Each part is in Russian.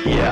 Yeah.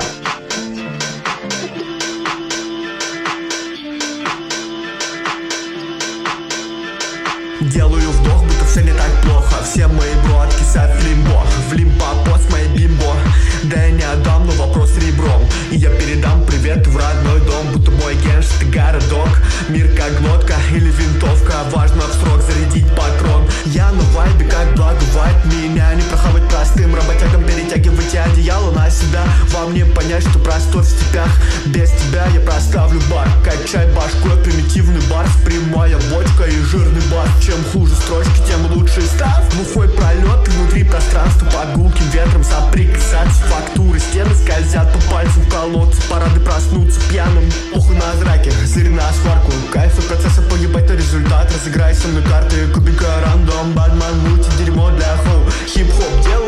Делаю вдох, будто все не так плохо. Все мои бро откисят в лимбо. В лимбо пост моей бимбо. Да я не отдам, но вопрос ребром. И я передам привет в родной дом. Будто мой генш, это городок. Мир как глотка или винтовка. Важно в срок зарядить патрон. Я на вайбе, как благовать. Меня не прохавать простым работягам. Перетягивайте одеяло на себя. Вам не понять, что простор в степях. Без тебя я проставлю бар. Качай башку, примитивный барс. Прямая бочка и жирный бас. Чем хуже строчки, тем лучше став. Глухой пролет внутри пространства. Под гулким ветром соприкасаться. Фактуры, стены скользят по пальцам в колодце. Пора бы проснуться пьяным. Похуй на зраке, зырь на сварку. Кайф от процесса, поебать на результат. Разыграй со мной карты, кубика рандом. Бадман, мульти, дерьмо для хоу. Хип-хоп делай